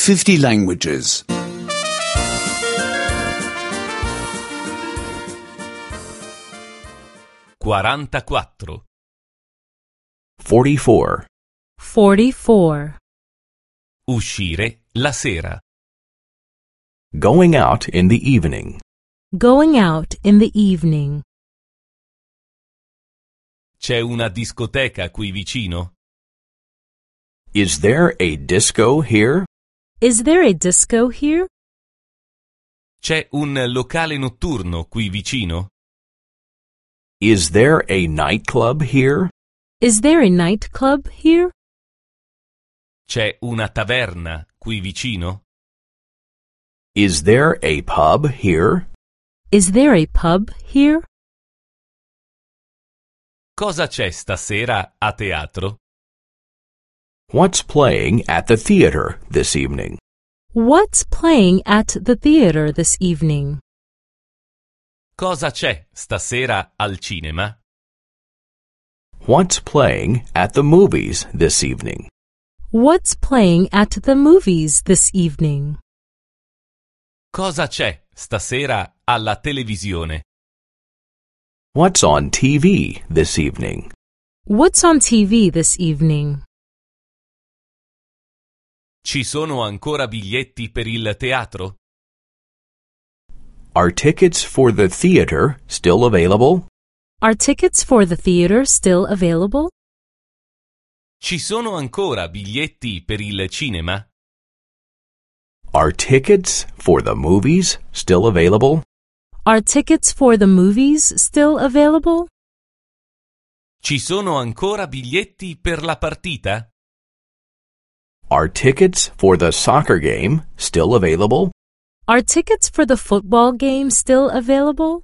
50 languages. 44. 44. 44. Uscire la sera. Going out in the evening. Going out in the evening. C'è una discoteca qui vicino? Is there a disco here? Is there a disco here? C'è un locale notturno qui vicino? Is there a nightclub here? Is there a nightclub here? C'è una taverna qui vicino? Is there a pub here? Is there a pub here? Cosa c'è stasera a teatro? What's playing at the theater this evening? What's playing at the theater this evening? Cosa c'è stasera al cinema? What's playing at the movies this evening? What's playing at the movies this evening? Cosa c'è stasera alla televisione? What's on TV this evening? What's on TV this evening? Ci sono ancora biglietti per il teatro? Are tickets for the theater still available? Are tickets for the theater still available? Ci sono ancora biglietti per il cinema? Are tickets for the movies still available? Are tickets for the movies still available? Ci sono ancora biglietti per la partita? Are tickets for the soccer game still available? Are tickets for the football game still available?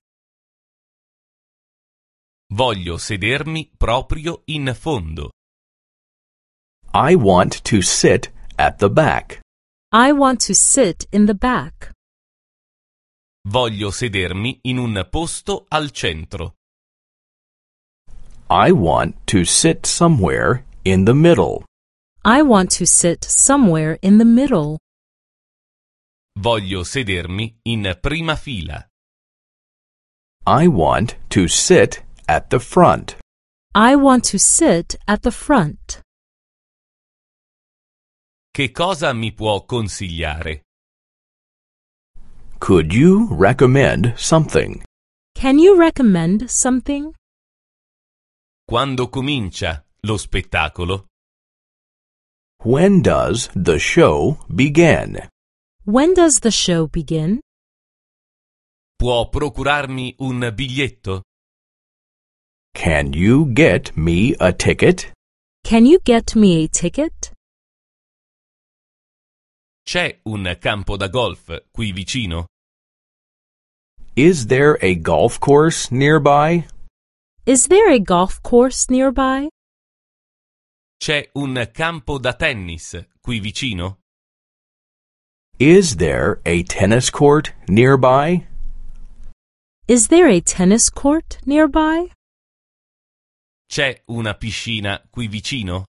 Voglio sedermi proprio in fondo. I want to sit at the back. I want to sit in the back. Voglio sedermi in un posto al centro. I want to sit somewhere in the middle. I want to sit somewhere in the middle. Voglio sedermi in prima fila. I want to sit at the front. I want to sit at the front. Che cosa mi può consigliare? Could you recommend something? Can you recommend something? Quando comincia lo spettacolo? When does the show begin? When does the show begin? Può procurarmi un biglietto? Can you get me a ticket? Can you get me a ticket? C'è un campo da golf qui vicino? Is there a golf course nearby? Is there a golf course nearby? C'è un campo da tennis qui vicino? Is there a tennis court nearby? Is there a tennis court nearby? C'è una piscina qui vicino?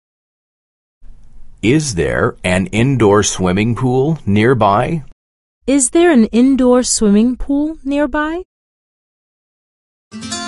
Is there an indoor swimming pool nearby? Is there an indoor swimming pool nearby?